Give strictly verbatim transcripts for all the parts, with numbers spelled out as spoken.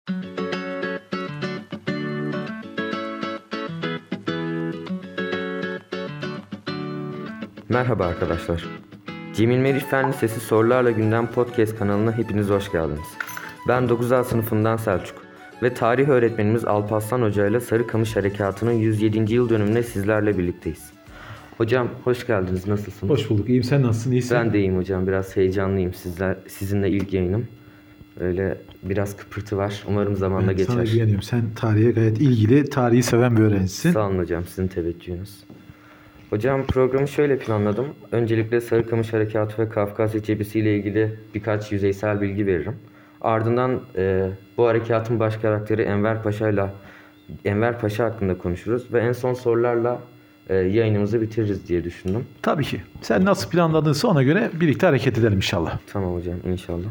Merhaba arkadaşlar. Cemil Meriç Fen Lisesi Sorularla Gündem Podcast kanalına hepiniz hoş geldiniz. Ben dokuz A sınıfından Selçuk ve tarih öğretmenimiz Alparslan Hoca ile Sarıkamış Harekatı'nın yüz yedinci yıl dönümüne sizlerle birlikteyiz. Hocam hoş geldiniz. Nasılsınız? Hoş bulduk. İyiyim. Sen nasılsın? İyisin? Ben de iyiyim hocam. Biraz heyecanlıyım. Sizler, sizinle ilk yayınım. Öyle biraz kıpırtı var. Umarım zamanla ben geçer. Sana güveniyorum. Sen tarihe gayet ilgili, tarihi seven bir öğrencisin. Sağ olun hocam. Sizin teveccühünüz. Hocam programı şöyle planladım. Öncelikle Sarıkamış Harekatı ve Kafkasya Cephesi ile ilgili birkaç yüzeysel bilgi veririm. Ardından e, bu harekatın baş karakteri Enver Paşa ile Enver Paşa hakkında konuşuruz ve en son sorularla e, yayınımızı bitiririz diye düşündüm. Tabii ki. Sen nasıl planladınsa ona göre birlikte hareket edelim inşallah. Tamam hocam, inşallah.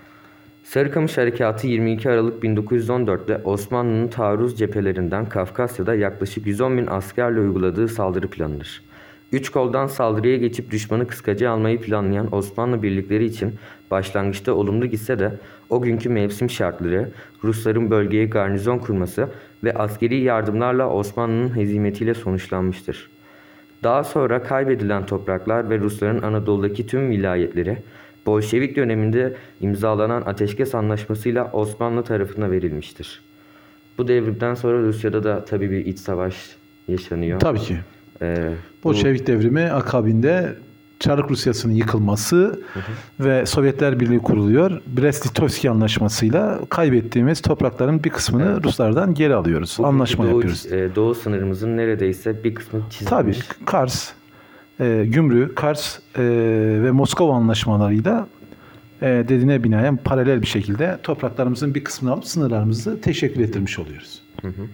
Sarıkamış Harekatı yirmi iki Aralık bin dokuz yüz on dört'te Osmanlı'nın taarruz cephelerinden Kafkasya'da yaklaşık yüz on bin askerle uyguladığı saldırı planıdır. Üç koldan saldırıya geçip düşmanı kıskacı almayı planlayan Osmanlı birlikleri için başlangıçta olumlu gitse de o günkü mevsim şartları, Rusların bölgeye garnizon kurması ve askeri yardımlarla Osmanlı'nın hezimetiyle sonuçlanmıştır. Daha sonra kaybedilen topraklar ve Rusların Anadolu'daki tüm vilayetleri Bolşevik döneminde imzalanan Ateşkes Anlaşması'yla Osmanlı tarafına verilmiştir. Bu devrimden sonra Rusya'da da tabii bir iç savaş yaşanıyor. Tabii ki. Ee, Bolşevik bu... devrimi akabinde Çarlık Rusyası'nın yıkılması hı hı. ve Sovyetler Birliği kuruluyor. Brest-Litovski Anlaşması'yla kaybettiğimiz toprakların bir kısmını evet. Ruslardan geri alıyoruz. Bugünkü Anlaşma doğu, yapıyoruz. E, doğu sınırımızın neredeyse bir kısmı çizilmiş. Tabii Kars, e, Gümrü, Kars e, ve Moskova anlaşmalarıyla e, dediğine binaen paralel bir şekilde topraklarımızın bir kısmını alıp sınırlarımızı teşekkür ettirmiş oluyoruz. Hı hı.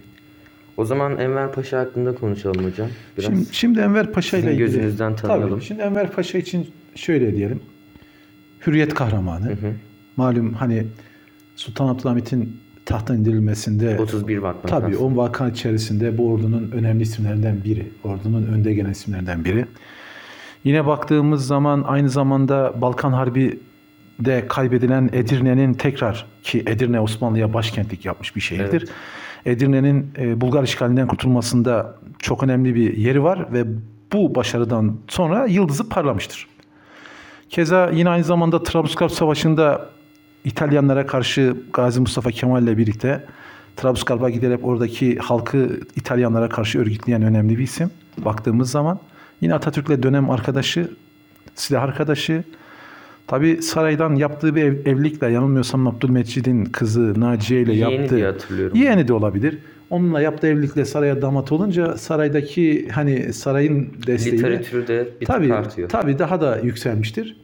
O zaman Enver Paşa hakkında konuşalım hocam. Biraz şimdi, şimdi Enver Paşa ile ilgili. gözünüzden tanıyalım. Tabii, şimdi Enver Paşa için şöyle diyelim. Hürriyet kahramanı. Hı hı. Malum hani Sultan Abdülhamit'in tahttan indirilmesinde otuz bir vaka. Tabii o vaka içerisinde bu ordunun önemli isimlerinden biri. Ordunun önde gelen isimlerinden biri. Yine baktığımız zaman aynı zamanda Balkan Harbi'de kaybedilen Edirne'nin tekrar ki Edirne Osmanlı'ya başkentlik yapmış bir şehirdir. Evet. Edirne'nin e, Bulgar işgalinden kurtulmasında çok önemli bir yeri var ve bu başarıdan sonra yıldızı parlamıştır. Keza yine aynı zamanda Trablusgarp Savaşı'nda İtalyanlara karşı Gazi Mustafa Kemal ile birlikte Trablusgarp'a giderek oradaki halkı İtalyanlara karşı örgütleyen önemli bir isim. Baktığımız zaman yine Atatürk'le dönem arkadaşı, silah arkadaşı. Tabii saraydan yaptığı bir ev, evlilikle yanılmıyorsam Abdülmeccid'in kızı Naciye ile yaptığı. Yeğeni diye hatırlıyorum. Yeğeni de olabilir. Onunla yaptığı evlilikle saraya damat olunca saraydaki hani sarayın desteğiyle literatürü de bir tabii, tık artıyor. Tabii daha da yükselmiştir.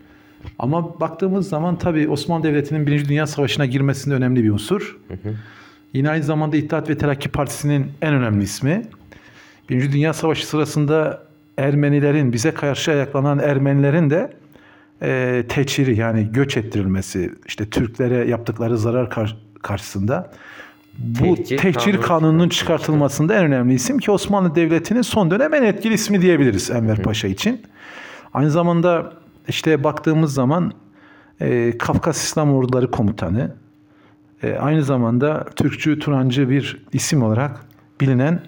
Ama baktığımız zaman tabii Osmanlı Devleti'nin Birinci Dünya Savaşı'na girmesinde önemli bir unsur. Hı hı. Yine aynı zamanda İttihat ve Terakki Partisi'nin en önemli ismi. Birinci Dünya Savaşı sırasında Ermenilerin, bize karşı ayaklanan Ermenilerin de e, teçhiri yani göç ettirilmesi, işte Türklere yaptıkları zarar kar- karşısında bu tehcir, tehcir kanunu kanununun çıkartılmasında en önemli isim ki Osmanlı Devleti'nin son dönem en etkili ismi diyebiliriz Enver hı. Paşa için. Aynı zamanda işte baktığımız zaman e, Kafkas İslam Orduları Komutanı, e, aynı zamanda Türkçü, Turancı bir isim olarak bilinen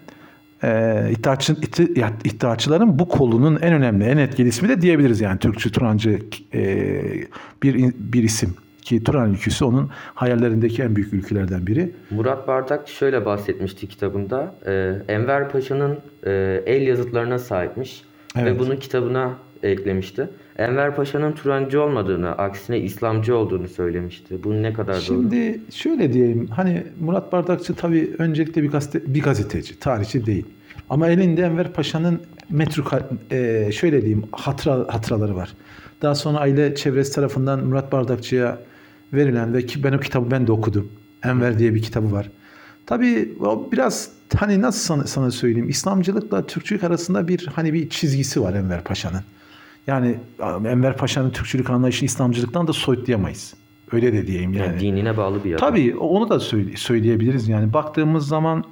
e, İttihatçı, itti, İttihatçıların bu kolunun en önemli, en etkili ismi de diyebiliriz. Yani Türkçü, Turancı e, bir, bir isim ki Turan ülküsü onun hayallerindeki en büyük ülkelerden biri. Murat Bardak şöyle bahsetmişti kitabında. E, Enver Paşa'nın e, el yazıtlarına sahipmiş evet. ve bunu kitabına eklemişti. Enver Paşa'nın Turancı olmadığını, aksine İslamcı olduğunu söylemişti. Bu ne kadar Şimdi doğru? Şimdi şöyle diyeyim. Hani Murat Bardakçı tabii öncelikle bir gazete, bir gazeteci, tarihçi değil. Ama elinde Enver Paşa'nın metruk e, şöyle diyeyim hatıra, hatıraları var. Daha sonra aile çevresi tarafından Murat Bardakçı'ya verilen ve ki ben o kitabı ben de okudum. Enver diye bir kitabı var. Tabii o biraz hani nasıl sana, sana söyleyeyim İslamcılıkla Türkçülük arasında bir hani bir çizgisi var Enver Paşa'nın. Yani Enver Paşa'nın Türkçülük anlayışını İslamcılıktan da soyutlayamayız. Öyle de diyeyim yani. yani dinine bağlı bir adam. Tabii onu da söyle, söyleyebiliriz yani. Baktığımız zaman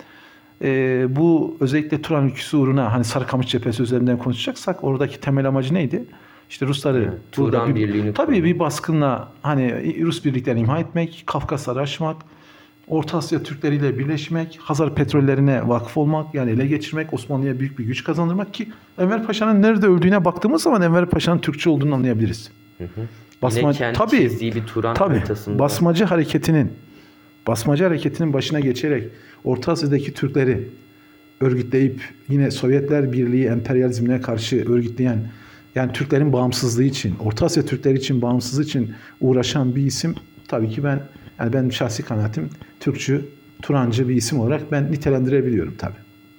e, bu özellikle Turan ülküsü uğruna hani Sarıkamış cephesi üzerinden konuşacaksak oradaki temel amacı neydi? İşte Rusları evet, Turan bir, birliğini tabii kurmak. Bir baskınla hani Rus birliklerini imha etmek, Kafkasları aşmak. Orta Asya Türkleriyle birleşmek, Hazar petrollerine vakıf olmak, yani ele geçirmek, Osmanlı'ya büyük bir güç kazandırmak ki Enver Paşa'nın nerede öldüğüne baktığımız zaman Enver Paşa'nın Türkçe olduğunu anlayabiliriz. Hı hı. Basma, Yine kendi tabii, çizdiği bir Turan tabii, haritasında. basmacı hareketinin basmacı hareketinin başına geçerek Orta Asya'daki Türkleri örgütleyip yine Sovyetler Birliği emperyalizmine karşı örgütleyen, yani Türklerin bağımsızlığı için, Orta Asya Türkleri için bağımsızlığı için uğraşan bir isim tabii ki ben, yani benim şahsi kanaatim Türkçü, Turancı bir isim olarak ben nitelendirebiliyorum tabii.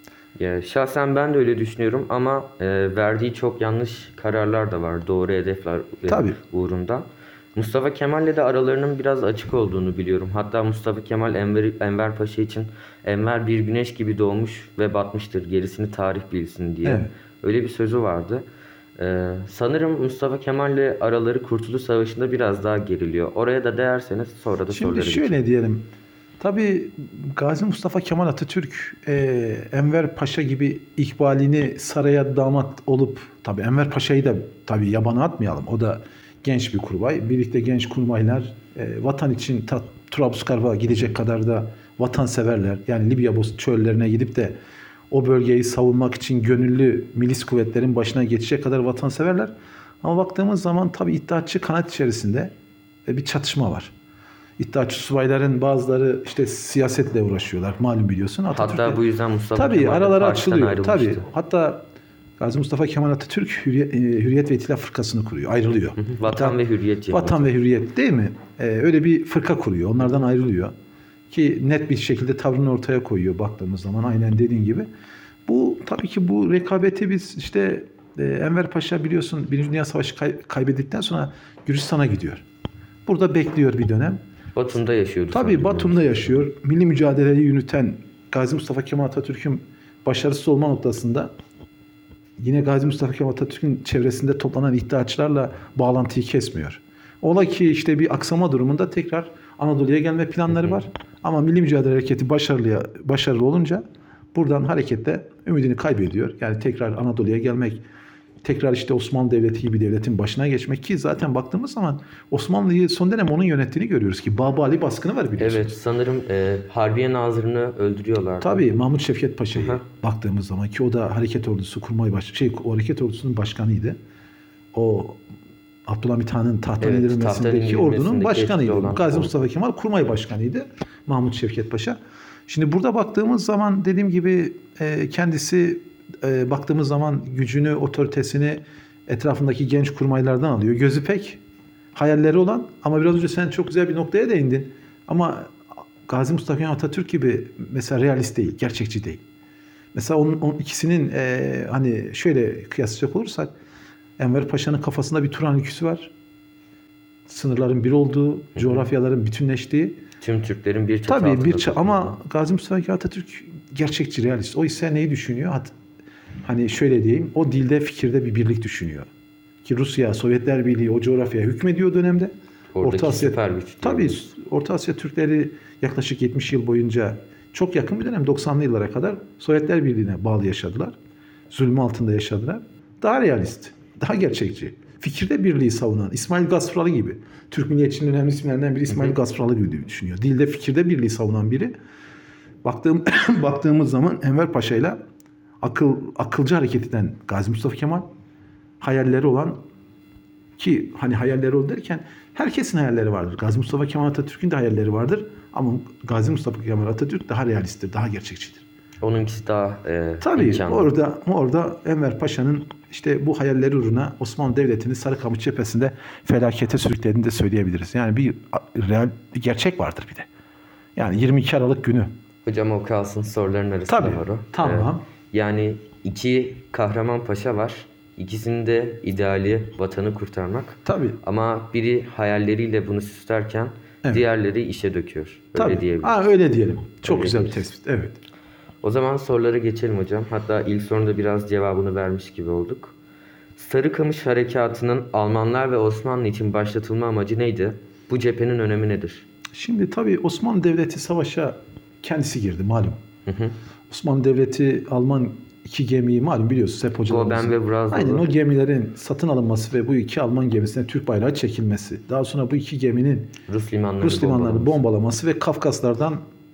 Ya, şahsen ben de öyle düşünüyorum ama e, verdiği çok yanlış kararlar da var doğru hedefler e, Tabii. uğrunda. Mustafa Kemal'le de aralarının biraz açık olduğunu biliyorum. Hatta Mustafa Kemal Enver, Enver Paşa için Enver bir güneş gibi doğmuş ve batmıştır, gerisini tarih bilsin diye. Evet. Öyle bir sözü vardı. Ee, sanırım Mustafa Kemal'le araları Kurtuluş Savaşı'nda biraz daha geriliyor. Oraya da değerseniz sonra da Şimdi soruları şöyle geçelim. diyelim. Tabii Gazi Mustafa Kemal Atatürk e, Enver Paşa gibi ikbalini saraya damat olup, tabii Enver Paşa'yı da tabii yabana atmayalım. O da genç bir kurbay. Birlikte genç kurmaylar e, vatan için ta, Trablusgarp'a gidecek kadar da vatanseverler. Yani Libya çöllerine gidip de o bölgeyi savunmak için gönüllü milis kuvvetlerin başına geçecek kadar vatanseverler. Ama baktığımız zaman tabii İttihatçı kanat içerisinde e, bir çatışma var. İttihatçı subayların bazıları işte siyasetle uğraşıyorlar. Malum biliyorsun. Atatürk'le- Hatta bu yüzden Mustafa tabii Kemal de araları partiden açılıyor. ayrılmıştı. Tabii. Hatta Gazi Mustafa Kemal Atatürk Hürriyet, e, Hürriyet ve İtilaf Fırkası'nı kuruyor. Ayrılıyor. Vatan Hatta ve Hürriyet Cemiyeti. Vatan ve Hürriyet değil mi? Ee, öyle bir fırka kuruyor. Onlardan ayrılıyor. Ki net bir şekilde tavrını ortaya koyuyor baktığımız zaman. Aynen dediğin gibi. Bu tabii ki bu rekabeti biz işte e, Enver Paşa biliyorsun Birinci Dünya Savaşı kay- kaybettikten sonra Gürcistan'a gidiyor. Burada bekliyor bir dönem. Batum'da yaşıyordu. Tabii sanırım. Batum'da yaşıyor. Milli mücadeleyi yürüten Gazi Mustafa Kemal Atatürk'ün başarısız olma noktasında yine Gazi Mustafa Kemal Atatürk'ün çevresinde toplanan iddiaçılarla bağlantıyı kesmiyor. Ola ki işte bir aksama durumunda tekrar Anadolu'ya gelme planları var. Ama Milli Mücadele Hareketi başarılı, başarılı olunca buradan hareketle ümidini kaybediyor. Yani tekrar Anadolu'ya gelmek, tekrar işte Osmanlı Devleti gibi bir devletin başına geçmek ki zaten baktığımız zaman Osmanlı'yı son dönem onun yönettiğini görüyoruz ki Baba Ali baskını var biliyorsunuz. Evet, sanırım e, Harbiye Nazırı'nı öldürüyorlar. Tabii Mahmut Şevket Paşa'yı Hı hı. baktığımız zaman ki o da hareket ordusu kurmay baş şey o hareket ordusunun başkanıydı. O Abdülhamit Han'ın tahttan Evet, indirilmesindeki tahttan indirilmesindeki ordunun başkanıydı. etkili olan Gazi ordu. Mustafa Kemal kurmay başkanıydı. Mahmut Şevket Paşa. Şimdi burada baktığımız zaman dediğim gibi e, kendisi e, baktığımız zaman gücünü, otoritesini etrafındaki genç kurmaylardan alıyor. Gözü pek hayalleri olan ama biraz önce sen çok güzel bir noktaya değindin. Ama Gazi Mustafa Kemal Atatürk gibi mesela realist değil, gerçekçi değil. Mesela onun, onun ikisinin e, hani şöyle kıyaslayacak olursak Enver Paşa'nın kafasında bir Turan ülküsü var. Sınırların bir olduğu, coğrafyaların bütünleştiği. Tüm Türklerin bir çatı Tabii altında bir ça- toplandığı. ama Gazi Mustafa Kemal Atatürk gerçekçi, realist. O ise neyi düşünüyor? Hat- hani şöyle diyeyim, o dilde, fikirde bir birlik düşünüyor. Ki Rusya, Sovyetler Birliği o coğrafyaya hükmediyor o dönemde. Oradaki süper güç Tabii diyoruz. Orta Asya Türkleri yaklaşık yetmiş yıl boyunca çok yakın bir dönem doksanlı yıllara kadar Sovyetler Birliği'ne bağlı yaşadılar. Zulmü altında yaşadılar. Daha realist, daha gerçekçi. Fikirde birliği savunan İsmail Gazparalı gibi. Türk milliyetçinin önemli isimlerinden biri İsmail Gazparalı gibi düşünüyor. Dilde, fikirde birliği savunan biri. Baktığım, baktığımız zaman Enver Paşa ile akıl, akılcı hareket eden Gazi Mustafa Kemal, hayalleri olan ki hani hayalleri oldu derken herkesin hayalleri vardır. Gazi Mustafa Kemal Atatürk'ün de hayalleri vardır. Ama Gazi Mustafa Kemal Atatürk daha realisttir, daha gerçekçidir. Onunkisi daha e, Tabii imkanlı. orada orada Enver Paşa'nın işte bu hayalleri uğruna Osmanlı Devleti'ni Sarıkamış cephesinde felakete sürüklediğini de söyleyebiliriz. Yani bir real bir gerçek vardır bir de. Yani yirmi iki Aralık günü. Hocam o kalsın, soruların arasında Tabii, var o. tamam. Ee, yani iki kahraman paşa var. İkisinin de ideali vatanı kurtarmak. Tabii. Ama biri hayalleriyle bunu süslerken Evet. diğerleri işe döküyor. Öyle Tabii. diyebiliriz. Ha, öyle diyelim. Çok Öyle güzel bir diyebiliriz. tespit. Evet. O zaman sorulara geçelim hocam. Hatta ilk sorunda biraz cevabını vermiş gibi olduk. Sarıkamış Harekatı'nın Almanlar ve Osmanlı için başlatılma amacı neydi? Bu cephenin önemi nedir? Şimdi tabii Osmanlı Devleti savaşa kendisi girdi malum. Hı hı. Osmanlı Devleti Alman iki gemiyi malum biliyorsunuz hep hocalarımızın. Goben ve Wrangel. Aynen o gemilerin satın alınması ve bu iki Alman gemisine Türk bayrağı çekilmesi. Daha sonra bu iki geminin Rus limanlarını Rus limanlarını bombalaması. bombalaması ve Kafkaslardan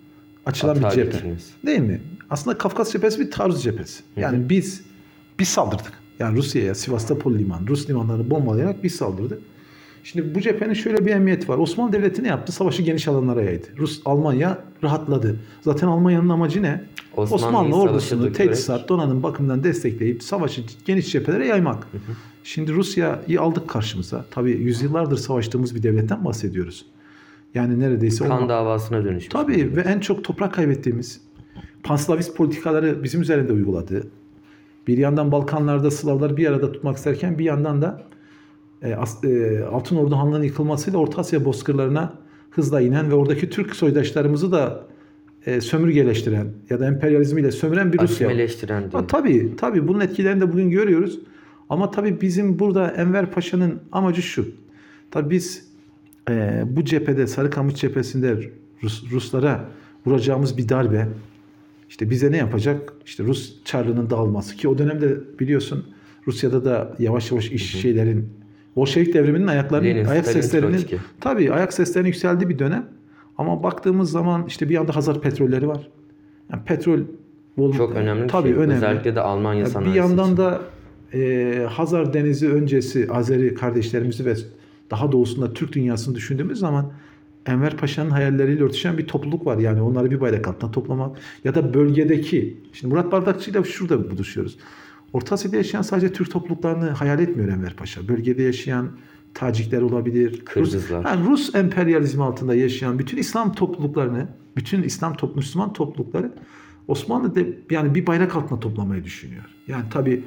açılan Atağa bir cephe. geçilmesi. Değil mi? Aslında Kafkas cephesi bir taarruz cephesi. Yani Hı hı. biz biz saldırdık. Yani Rusya'ya, Sivastopol limanı, Rus limanlarını bombalayarak biz saldırdık. Şimdi bu cephenin şöyle bir emniyeti var. Osmanlı Devleti ne yaptı? Savaşı geniş alanlara yaydı. Rus, Almanya rahatladı. Zaten Almanya'nın amacı ne? Osmanlı'yı Osmanlı savaşa ordusunu dökülerek- teçhizat, donanım bakımından destekleyip savaşı geniş cephelere yaymak. Şimdi Rusya'yı aldık karşımıza. Tabii yüzyıllardır savaştığımız bir devletten bahsediyoruz. Yani neredeyse Kan olma- davasına dönüşmüş. Tabii ve en çok toprak kaybettiğimiz panslavist politikaları bizim üzerinde uyguladı. Bir yandan Balkanlarda Slavları bir arada tutmak isterken bir yandan da e, as, e, Altın Ordu Hanlığı'nın yıkılmasıyla Orta Asya bozkırlarına hızla inen ve oradaki Türk soydaşlarımızı da e, sömürgeleştiren ya da emperyalizmiyle sömüren bir Rusya. Asimeleştiren değil. Ha, tabii tabii bunun etkilerini de bugün görüyoruz. Ama tabii bizim burada Enver Paşa'nın amacı şu. Tabii biz e, bu cephede Sarıkamış cephesinde Rus, Ruslara vuracağımız bir darbe işte bize ne yapacak? İşte Rus Çarlığı'nın dağılması ki o dönemde biliyorsun Rusya'da da yavaş yavaş iş şeylerin Bolşevik devriminin ayaklarının Lenin, ayak Stalin, seslerinin Troçki. tabii ayak seslerinin yükseldiği bir dönem. Ama baktığımız zaman işte bir yanda Hazar petrolleri var. Yani petrol bol, Çok önemli bir tabii şey. önemli. Özellikle de Almanya Ya sanayisi bir yandan için. da e, Hazar Denizi öncesi Azeri kardeşlerimizi ve daha doğusunda Türk dünyasını düşündüğümüz zaman Enver Paşa'nın hayalleriyle örtüşen bir topluluk var. Yani onları bir bayrak altına toplamak ya da bölgedeki. Şimdi Murat Bardakçı ile şurada buluşuyoruz. Orta Asya'da yaşayan sadece Türk topluluklarını hayal etmiyor Enver Paşa. Bölgede yaşayan Tacikler olabilir. Kırgızlar. Rus, yani Rus emperyalizmi altında yaşayan bütün İslam topluluklarını, bütün İslam toplum, Müslüman toplulukları Osmanlı de yani bir bayrak altına toplamayı düşünüyor. Yani tabii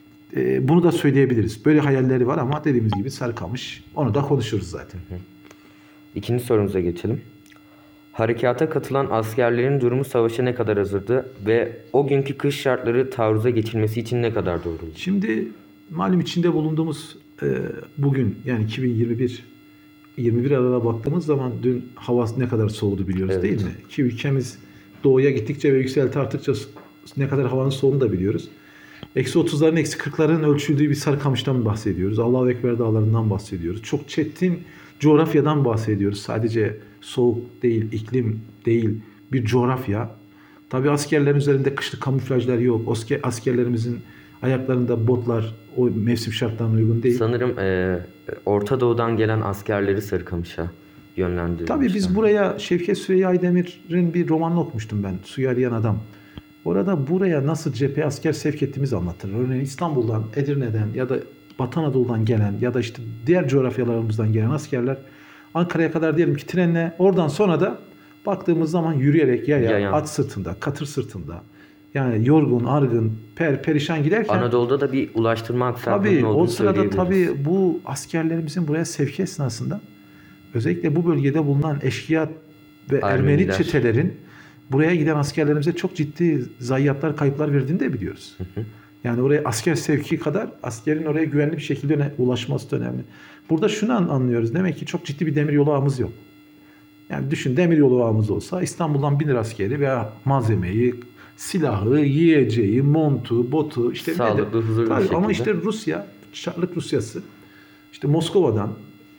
e, bunu da söyleyebiliriz. Böyle hayalleri var ama dediğimiz gibi Sarıkamış. Onu da konuşuruz zaten. İkinci sorumuza geçelim. Harekata katılan askerlerin durumu savaşa ne kadar hazırdı ve o günkü kış şartları taarruza geçilmesi için ne kadar doğruydu? Şimdi malum içinde bulunduğumuz e, bugün yani iki bin yirmi bir yirmi bir Aralık'a baktığımız zaman dün hava ne kadar soğudu biliyoruz Evet. değil mi? Ki ülkemiz doğuya gittikçe ve yükselti arttıkça ne kadar havanın soğuduğunu da biliyoruz. Eksi otuzların, eksi kırkların ölçüldüğü bir Sarıkamış'tan bahsediyoruz. Allahu Ekber dağlarından bahsediyoruz. Çok çetin coğrafyadan bahsediyoruz. Sadece soğuk değil, iklim değil, bir coğrafya. Tabii askerlerin üzerinde kışlık kamuflajlar yok. Asker, askerlerimizin ayaklarında botlar o mevsim şartlarına uygun değil. Sanırım e, Orta Doğu'dan gelen askerleri Sarıkamış'a yönlendirilmişler. Tabii biz buraya Şevket Süreyya Aydemir'in bir romanını okumuştum ben. Suyu Arayan Adam. Orada buraya nasıl cepheye asker sevk ettiğimizi anlatır. Örneğin İstanbul'dan, Edirne'den ya da Batı Anadolu'dan gelen ya da işte diğer coğrafyalarımızdan gelen askerler Ankara'ya kadar diyelim ki trenle oradan sonra da baktığımız zaman yürüyerek yaya, Yayan. at sırtında, katır sırtında yani yorgun, argın, per, perişan giderken Anadolu'da da bir ulaştırma aksaklığı tabii olduğunu o sırada söyleyebiliriz. tabii bu askerlerimizin buraya sevki esnasında özellikle bu bölgede bulunan eşkıya ve Ermeni Ermeniler. çetelerin buraya giden askerlerimize çok ciddi zayiatlar, kayıplar verdiğini de biliyoruz. Hı hı. Yani oraya asker sevki kadar askerin oraya güvenli bir şekilde öne- ulaşması da önemli. Burada şunu an- anlıyoruz. Demek ki çok ciddi bir demiryolu ağımız yok. Yani düşün demiryolu ağımız olsa İstanbul'dan binir askeri veya malzemeyi, silahı, yiyeceği, montu, botu işte Sağlıklı, nedir? huzurlu bir Tabii şekilde. ama işte Rusya, Çarlık Rusyası işte Moskova'dan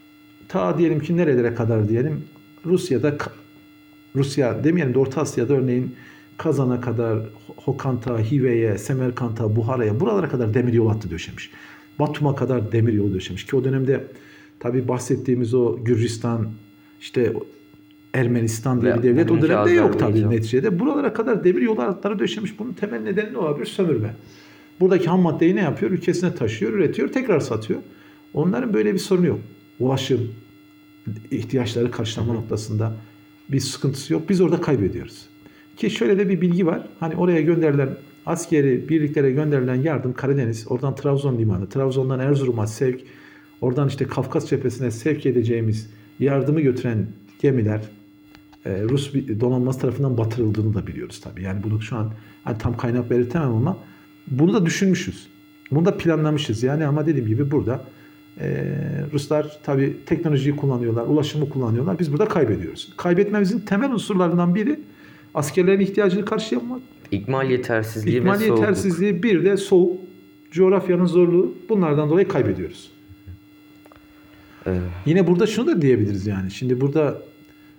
ta diyelim ki nerelere kadar diyelim Rusya'da Ka- Rusya demeyelim de Orta Asya'da örneğin Kazan'a kadar Hokant'a, Hive'ye, Semerkant'a, Buhara'ya buralara kadar demiryolu hattı döşemiş. Batum'a kadar demiryolu döşemiş ki o dönemde tabii bahsettiğimiz o Gürcistan işte Ermenistan diye Ve bir devlet o bugünkü dönemde yok tabii Azerbaycan. neticede. Buralara kadar demiryolu hatları döşemiş. Bunun temel nedeni ne olabilir? Sömürme. Buradaki ham maddeyi ne yapıyor? Ülkesine taşıyor, üretiyor, tekrar satıyor. Onların böyle bir sorunu yok. Ulaşım, ihtiyaçları karşılama noktasında bir sıkıntısı yok. Biz orada kaybediyoruz. Ki şöyle de bir bilgi var. Hani oraya gönderilen askeri birliklere gönderilen yardım Karadeniz, oradan Trabzon limanı, Trabzon'dan Erzurum'a sevk, oradan işte Kafkas cephesine sevk edeceğimiz yardımı götüren gemiler e, Rus bir donanması tarafından batırıldığını da biliyoruz tabii. Yani bunu şu an hani tam kaynak belirtemem ama bunu da düşünmüşüz. Bunu da planlamışız. Yani ama dediğim gibi burada e, Ruslar tabii teknolojiyi kullanıyorlar, ulaşımı kullanıyorlar. Biz burada kaybediyoruz. Kaybetmemizin temel unsurlarından biri askerlerin ihtiyacını karşılamak. İkmal yetersizliği İkmal ve soğukluk. yetersizliği bir de soğuk, coğrafyanın zorluğu bunlardan dolayı kaybediyoruz. Ee, Yine burada şunu da diyebiliriz yani. Şimdi burada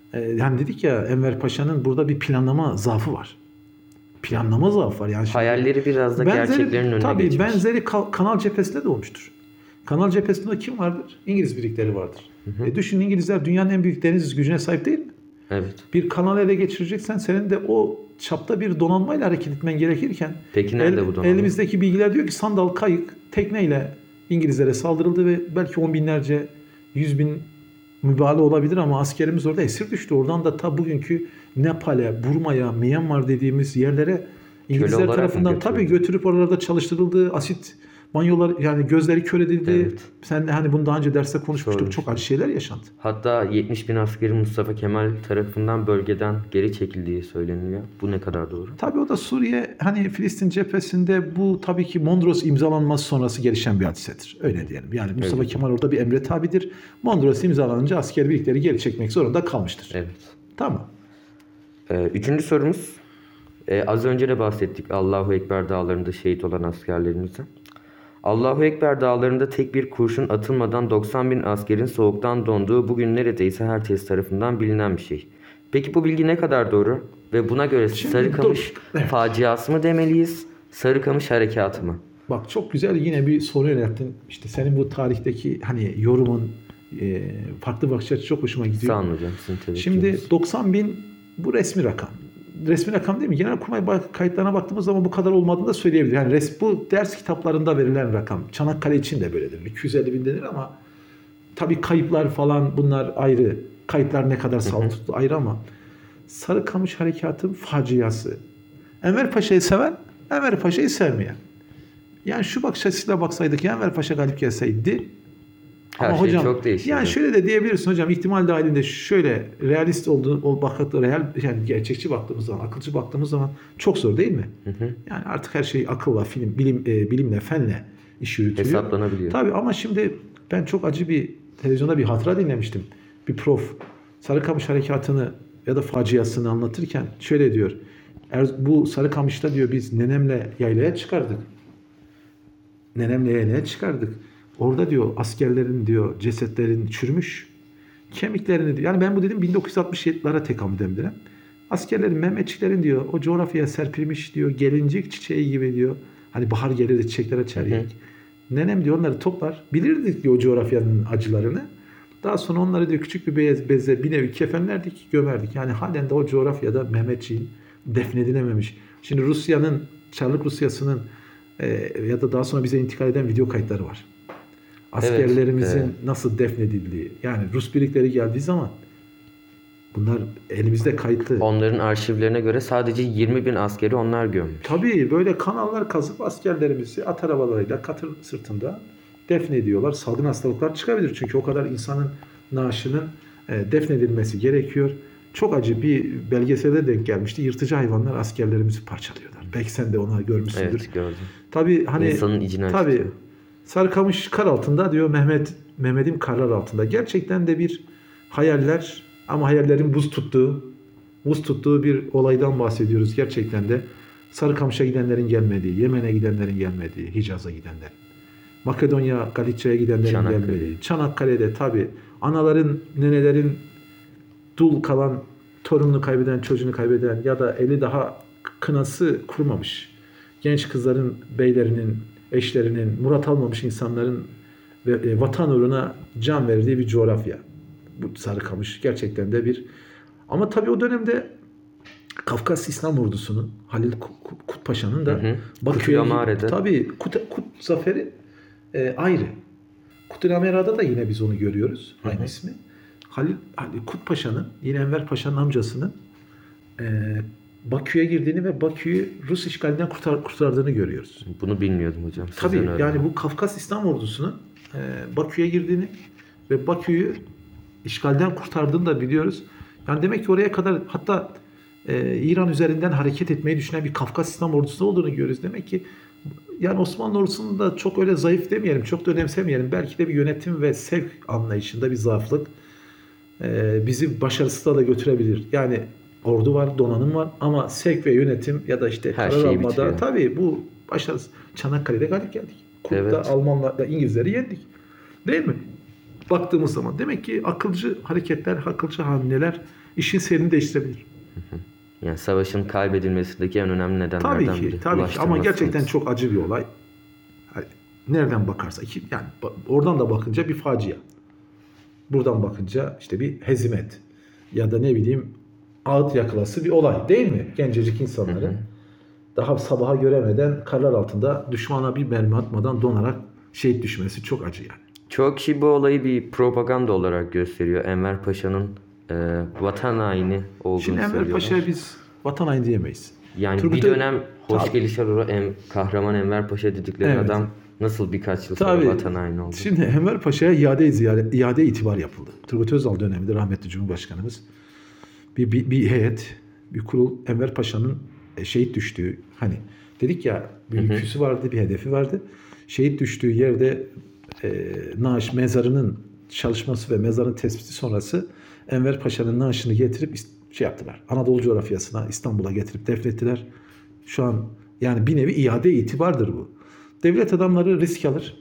e, yani dedik ya Enver Paşa'nın burada bir planlama zaafı var. Planlama zaafı var. Yani şimdi Hayalleri biraz da gerçeklerin önüne tabii geçmiş. benzeri Ka- Kanal cephesinde de olmuştur. Kanal cephesinde kim vardır? İngiliz birlikleri vardır. Hı hı. E düşün, İngilizler dünyanın en büyük deniz gücüne sahip değil mi? Evet. Bir kanalı ele geçireceksen senin de o çapta bir donanmayla hareket etmen gerekirken Peki nerede bu donanma? elimizdeki bilgiler diyor ki sandal kayık tekneyle İngilizlere saldırıldı ve belki on binlerce, yüz bin mübalağa olabilir ama askerimiz orada esir düştü. Oradan da ta bugünkü Nepal'e, Burma'ya, Myanmar dediğimiz yerlere İngilizler olarak mı tarafından tabii götürüldü? götürüp oralarda çalıştırıldı. Asit banyolar, yani gözleri kör edildi. Evet. Sen de hani bunu daha önce derste konuşmuştuk. Sormuş. Çok acı şeyler yaşandı. Hatta yetmiş bin askeri Mustafa Kemal tarafından bölgeden geri çekildiği söyleniyor. Bu ne kadar doğru? Tabii o da Suriye, hani Filistin cephesinde bu tabii ki Mondros imzalanması sonrası gelişen bir hadisedir. Öyle diyelim. Yani Mustafa Evet. Kemal orada bir emre tabidir. Mondros imzalanınca asker birlikleri geri çekmek zorunda kalmıştır. Evet. Tamam. Ee, üçüncü sorumuz. Ee, az önce de bahsettik Allahu Ekber dağlarında şehit olan askerlerimizden. Allahu Ekber dağlarında tek bir kurşun atılmadan doksan bin askerin soğuktan donduğu bugün neredeyse herkes tarafından bilinen bir şey. Peki bu bilgi ne kadar doğru? Ve buna göre Şimdi Sarıkamış dur. Evet. faciası mı demeliyiz? Sarıkamış harekatı mı? Bak çok güzel yine bir soru yönelttin. İşte senin bu tarihteki hani yorumun e, farklı bakış açısı çok hoşuma gidiyor. Sağ olun hocam. Sizin teveccühünüz. Şimdi doksan bin bu resmi rakam. Resmi rakam değil mi? Genelkurmay bak- kayıtlarına baktığımız zaman bu kadar olmadığını da söyleyebiliriz. Yani res, bu ders kitaplarında verilen rakam. Çanakkale için de böyledir. iki yüz elli bin denir ama tabii kayıplar falan bunlar ayrı. Kayıplar ne kadar sağlıklı tuttu ayrı ama Sarıkamış Harekatı'nın faciası. Enver Paşa'yı seven, Enver Paşa'yı sevmeyen. Yani şu bakış açısıyla baksaydık Enver Paşa galip gelseydi. Her Ama şey hocam, çok değişir. yani şöyle de diyebilirsin hocam, ihtimal dahilinde şöyle realist olduğunu, o bakıp real, yani gerçekçi baktığımız zaman, akılcı baktığımız zaman çok zor değil mi? Hı hı. Yani artık her şey akılla, film, bilim, e, bilimle, fenle iş yürütülüyor. Hesaplanabiliyor. Tabii ama şimdi ben çok acı bir televizyonda bir hatıra dinlemiştim. Bir prof Sarıkamış Harekatı'nı ya da faciasını anlatırken şöyle diyor. Er, bu Sarıkamış'ta diyor biz nenemle yaylaya çıkardık. Nenemle yaylaya çıkardık. Orada diyor askerlerin diyor cesetlerin çürümüş. Kemiklerini diyor. Yani ben bu dedim bin dokuz yüz altmış yedi'lere tekamül ederim. Askerlerin, Mehmetçiklerin diyor o coğrafyaya serpilmiş diyor gelincik çiçeği gibi diyor. Hani bahar gelir de çiçekler açar ya. Nenem diyor onları toplar. Bilirdik diyor o coğrafyanın acılarını. Daha sonra onları diyor küçük bir beyaz beze bir nevi kefenlerdik, gömerdik. Yani halen de o coğrafyada Mehmetçiğin defnedilememiş. Şimdi Rusya'nın, Çarlık Rusyası'nın e, ya da daha sonra bize intikal eden video kayıtları var. Askerlerimizin evet. nasıl defnedildiği. Yani Rus birlikleri geldiği zaman bunlar elimizde kayıtlı. Onların arşivlerine göre sadece yirmi bin askeri onlar gömmüş. Tabii böyle kanallar kazıp askerlerimizi at arabalarıyla katır sırtında defnediyorlar. Salgın hastalıklar çıkabilir çünkü o kadar insanın naaşının e, defnedilmesi gerekiyor. Çok acı bir belgeselde denk gelmişti. Yırtıcı hayvanlar askerlerimizi parçalıyorlar. Belki sen de onu görmüşsündür. Evet gördüm. Tabii hani İnsanın içine tabii acıtıyor. Sarıkamış kar altında diyor Mehmet Mehmet'im karlar altında. Gerçekten de bir hayaller ama hayallerin buz tuttuğu buz tuttuğu bir olaydan bahsediyoruz gerçekten de. Sarıkamış'a gidenlerin gelmediği, Yemen'e gidenlerin gelmediği, Hicaz'a gidenlerin, Makedonya, Galicia'ya gidenlerin Çanakkale. gelmediği, Çanakkale'de tabii anaların, nenelerin dul kalan, torununu kaybeden, çocuğunu kaybeden ya da eli daha kınası kurumamış genç kızların, beylerinin, eşlerinin, murat almamış insanların ve e, vatan uğruna can verdiği bir coğrafya. Bu Sarıkamış gerçekten de bir... Ama tabii o dönemde Kafkas İslam Ordusu'nun, Halil Kut, Kut Paşa'nın da Hı hı. Bakü'ye... Kutulamare'de. Tabii Kut, Kut zaferi e, ayrı. Kutulamera'da da yine biz onu görüyoruz. Aynı Hı hı. ismi. Halil, Halil Kut Paşa'nın, yine Enver Paşa'nın amcasının e, Bakü'ye girdiğini ve Bakü'yü Rus işgalinden kurtar, kurtardığını görüyoruz. Bunu bilmiyordum hocam. Sizden Tabii öğrendim. yani bu Kafkas İslam Ordusu'nun e, Bakü'ye girdiğini ve Bakü'yü işgalden kurtardığını da biliyoruz. Yani demek ki oraya kadar hatta e, İran üzerinden hareket etmeyi düşünen bir Kafkas İslam Ordusu olduğunu görüyoruz. Demek ki yani Osmanlı Ordusu'nun da çok öyle zayıf demeyelim, çok da önemsemeyelim. Belki de bir yönetim ve sevk anlayışında bir zayıflık e, bizi başarısızlığa da götürebilir. Yani ordu var, donanım var ama sevk ve yönetim ya da işte Her karar şey almada bitiyor. tabii bu başarısız. Çanakkale'de galip geldik. Kurt'ta Evet. Almanlarla İngilizleri yendik. Değil mi? Baktığımız zaman demek ki akılcı hareketler, akılcı hamleler işin seyrini değiştirebilir. Yani savaşın kaybedilmesindeki en önemli nedenlerden Tabii ki, biri. tabii ki. Ulaştırma Ama gerçekten sıkıntısı. çok acı bir olay. Hani nereden bakarsa ki yani ba- oradan da bakınca bir facia. Buradan bakınca işte bir hezimet ya da ne bileyim ağıt yakılası bir olay değil mi? Gencecik insanların daha sabaha göremeden karlar altında düşmana bir mermi atmadan donarak şehit düşmesi çok acı yani. Çoğu kişi bu olayı bir propaganda olarak gösteriyor. Enver Paşa'nın e, vatan haini olduğunu Şimdi Enver söylüyorlar. Paşa'ya biz vatan haini diyemeyiz. Yani Turgut bir Ö- dönem hoş Tabii. gelişler olur. En, kahraman Enver Paşa dedikleri Evet. adam nasıl birkaç yıl sonra Tabii. vatan haini oldu? Şimdi Enver Paşa'ya iade ziyaret, iade itibar yapıldı. Turgut Özal döneminde rahmetli Cumhurbaşkanımız bir, bir, bir heyet, bir kurul Enver Paşa'nın e, şehit düştüğü hani dedik ya bir ülküsü vardı, bir hedefi vardı. Şehit düştüğü yerde e, naaş mezarının çalışması ve mezarın tespiti sonrası Enver Paşa'nın naaşını getirip is- şey yaptılar. Anadolu coğrafyasına, İstanbul'a getirip defnettiler. Şu an yani bir nevi iade itibardır bu. Devlet adamları risk alır,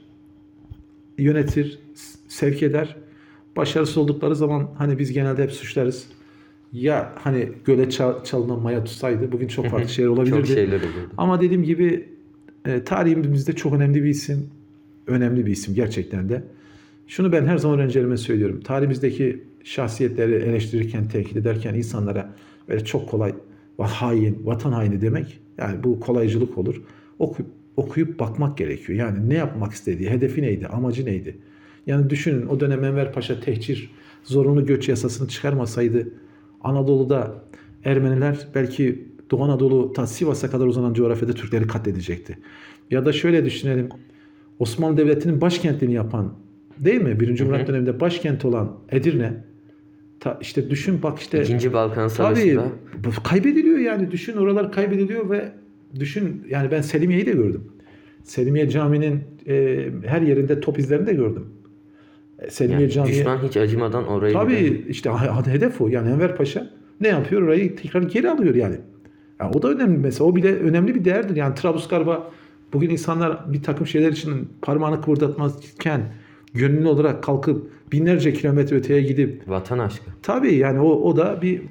yönetir, s- sevk eder. Başarısız oldukları zaman hani biz genelde hep suçlarız. Ya hani göle ça- çalınan maya tutsaydı bugün çok farklı şeyler olabilirdi. Çok şeyler olurdu. Ama dediğim gibi e, tarihimizde çok önemli bir isim. Önemli bir isim gerçekten de. Şunu ben her zaman öğrencilerime söylüyorum. Tarihimizdeki şahsiyetleri eleştirirken, tenkit ederken insanlara böyle çok kolay va- hain, vatan haini demek yani bu kolaycılık olur. Okuyup, okuyup bakmak gerekiyor. Yani ne yapmak istediği, hedefi neydi, amacı neydi? Yani düşünün o dönem Enver Paşa tehcir, zorunlu göç yasasını çıkarmasaydı Anadolu'da Ermeniler belki Doğu Anadolu ta Sivas'a kadar uzanan coğrafyada Türkleri katledecekti. Ya da şöyle düşünelim. Osmanlı Devleti'nin başkentini yapan değil mi? Birinci Murat döneminde başkent olan Edirne ta, işte düşün bak işte İkinci Balkan tabii Savaşı'nda bu- kaybediliyor yani düşün oralar kaybediliyor ve düşün yani ben Selimiye'yi de gördüm. Selimiye Camii'nin e, her yerinde top izlerini de gördüm. E, Selimiye yani Camii düşman hiç acımadan orayı bile- tabii işte ha- hedef o. Yani Enver Paşa ne yapıyor? Orayı tekrar geri alıyor yani. Yani o da önemli mesela. O bile önemli bir değerdir. Yani Trablusgarp'a bugün insanlar bir takım şeyler için parmağını kıvırdatmazken gönüllü olarak kalkıp binlerce kilometre öteye gidip vatan aşkı. tabii yani o, o da bir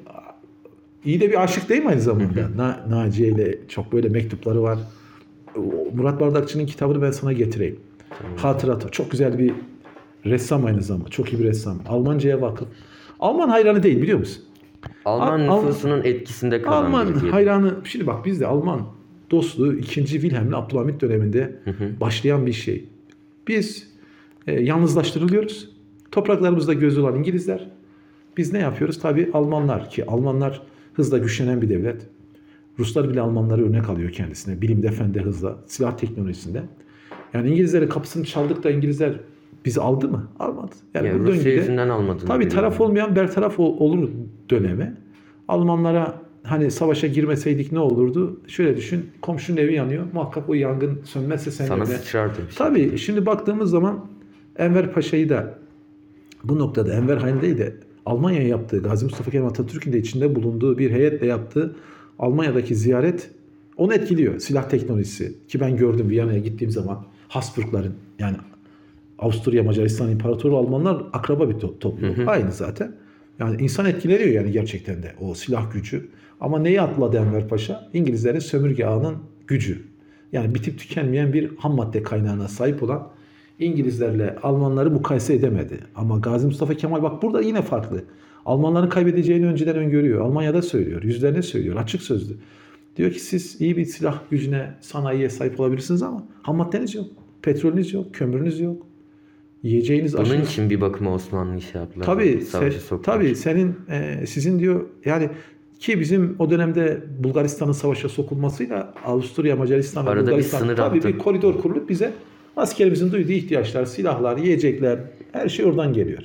iyi de bir aşık değil mi aynı zamanda? Na, Naciye ile çok böyle mektupları var. O Murat Bardakçı'nın kitabını ben sana getireyim. Hatırat. Çok güzel bir ressam aynı zamanda. Çok iyi bir ressam. Almanca'ya vakıf. Alman hayranı değil biliyor musun? Alman Al- nüfusunun etkisinde kalan Alman bir diyelim. hayranı. Şimdi bak bizde Alman dostluğu ikinci. Wilhelm'le Abdülhamit döneminde başlayan bir şey. Biz e, yalnızlaştırılıyoruz. Topraklarımızda gözü olan İngilizler. Biz ne yapıyoruz? Tabii Almanlar ki Almanlar hızla güçlenen bir devlet. Ruslar bile Almanları örnek alıyor kendisine. Bilimde, fende, hızla, silah teknolojisinde. Yani İngilizlerin kapısını çaldık da İngilizler bizi aldı mı? Almadı. Yani Yani bu Rusya döngüde yüzünden almadığını tabii biliyorum. taraf olmayan bertaraf ol- olur dönemi. Almanlara hani savaşa girmeseydik ne olurdu? Şöyle düşün. Komşunun evi yanıyor. Muhakkak o yangın sönmezse senin Sana evine. sıçrardı bir şey. Tabii şimdi baktığımız zaman Enver Paşa'yı da bu noktada Enver Hain değil de Almanya'ya yaptığı, Gazi Mustafa Kemal Atatürk'ün de içinde bulunduğu bir heyetle yaptığı Almanya'daki ziyaret onu etkiliyor. Silah teknolojisi ki ben gördüm Viyana'ya gittiğim zaman Habsburgların yani Avusturya Macaristan İmparatoru Almanlar akraba bir to- topluluk. Aynı zaten. Yani insan etkileniyor yani gerçekten de o silah gücü. Ama neyi atladı Enver Paşa? İngilizlerin sömürge ağının gücü. Yani bitip tükenmeyen bir ham madde kaynağına sahip olan İngilizlerle Almanları mukayese edemedi. Ama Gazi Mustafa Kemal bak burada yine farklı. Almanların kaybedeceğini önceden öngörüyor. Almanya'da söylüyor. Yüzlerine söylüyor. Açık sözlü. Diyor ki siz iyi bir silah gücüne, sanayiye sahip olabilirsiniz ama ham maddeniz yok. Petrolünüz yok. Kömürünüz yok. Yiyeceğiniz Bunun aşınız. için bir bakıma Osmanlı iş yaptılar. Tabii, Savaşı se- soktular. tabii senin e, sizin diyor yani ki bizim o dönemde Bulgaristan'ın savaşa sokulmasıyla Avusturya, Macaristan ve Arada bir Bulgaristan sınır tabii attı. bir koridor kurulup bize askerimizin duyduğu ihtiyaçlar, silahlar, yiyecekler her şey oradan geliyor.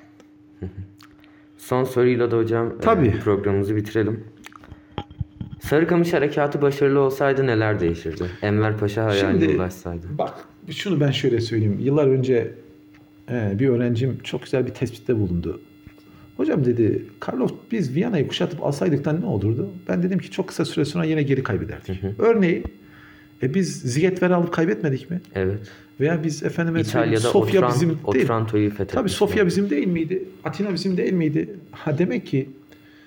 Son soruyla da hocam e, Tabii. programımızı bitirelim. Sarıkamış Harekatı başarılı olsaydı neler değişirdi? Enver Paşa hayaline Şimdi ulaşsaydı. bak şunu ben şöyle söyleyeyim. Yıllar önce e, bir öğrencim çok güzel bir tespitte bulundu. Hocam dedi, Karlov biz Viyana'yı kuşatıp alsaydıktan ne olurdu? Ben dedim ki çok kısa süre sonra yine geri kaybederdik. Örneği e, biz Zigetver'i alıp kaybetmedik mi? Evet. Veya biz efendime söyleyeyim, İtalya'da Sofya Otran- bizim değil. Otranto'yu fethetmişler. Tabii Sofya bizim değil miydi? Atina bizim değil miydi? Ha demek ki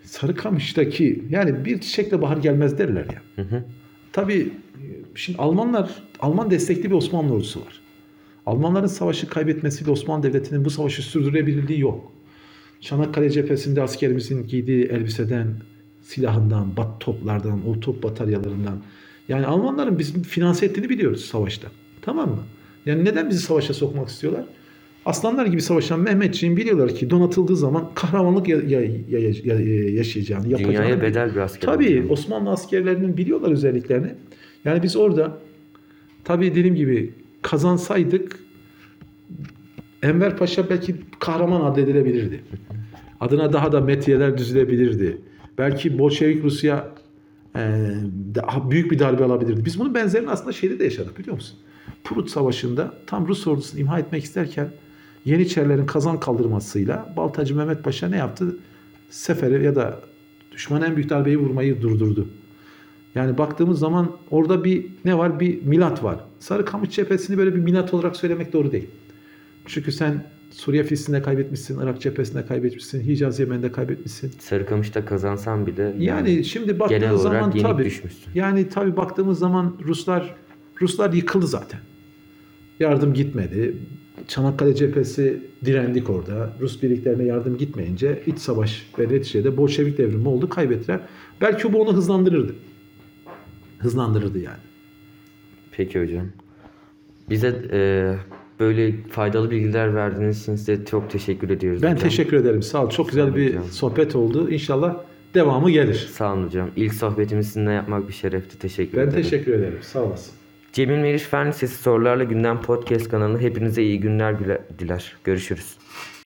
Sarıkamış'taki yani bir çiçekle bahar gelmez derler ya. Hı hı. Tabii şimdi Almanlar, Alman destekli bir Osmanlı ordusu var. Almanların savaşı kaybetmesiyle Osmanlı Devleti'nin bu savaşı sürdürebilirliği yok. Çanakkale cephesinde askerimizin giydiği elbiseden, silahından, bat toplardan, o top bataryalarından. Yani Almanların bizim finanse ettiğini biliyoruz savaşta. Tamam mı? Yani neden bizi savaşa sokmak istiyorlar? Aslanlar gibi savaşan Mehmetçiğin biliyorlar ki donatıldığı zaman kahramanlık ya- ya- ya- ya- yaşayacağını, yapacağını. Dünyaya bedel bir asker. Tabii olacağım. Osmanlı askerlerinin biliyorlar özelliklerini. Yani biz orada tabii dediğim gibi kazansaydık Enver Paşa belki kahraman addedilebilirdi. Adına daha da metiyeler düzülebilirdi. Belki Bolşevik Rusya e, daha büyük bir darbe alabilirdi. Biz bunun benzerini aslında şeyde de yaşadık biliyor musun? Prut Savaşı'nda tam Rus ordusunu imha etmek isterken Yeniçerilerin kazan kaldırmasıyla Baltacı Mehmet Paşa ne yaptı? Seferi ya da düşmana en büyük darbeyi vurmayı durdurdu. Yani baktığımız zaman orada bir ne var? Bir milat var. Sarıkamış cephesini böyle bir milat olarak söylemek doğru değil. Çünkü sen Suriye Filistin'de kaybetmişsin, Irak cephesinde kaybetmişsin, Hicaz Yemen'de kaybetmişsin. Sarıkamış'ta kazansan bile Yani şimdi genel baktığımız zaman olarak yenik tabii düşmüşsün. yani tabii baktığımız zaman Ruslar Ruslar yıkıldı zaten. Yardım gitmedi. Çanakkale cephesi direndik orada. Rus birliklerine yardım gitmeyince iç savaş ve neticede Bolşevik devrimi oldu, kaybettiler. Belki bu onu hızlandırırdı. Hızlandırırdı yani. Peki hocam. Bize e, böyle faydalı bilgiler verdiğiniz için size çok teşekkür ediyoruz Ben hocam. teşekkür ederim. Sağ ol. Çok güzel olun bir hocam. sohbet oldu. İnşallah devamı gelir. Sağ olun hocam. İlk sohbetimizi sizinle yapmak bir şerefti. Teşekkür Ben ederim. teşekkür ederim. Sağ olasın. Cemil Meriç Fen Lisesi Sorularla Gündem Podcast kanalı hepinize iyi günler güle- diler. Görüşürüz.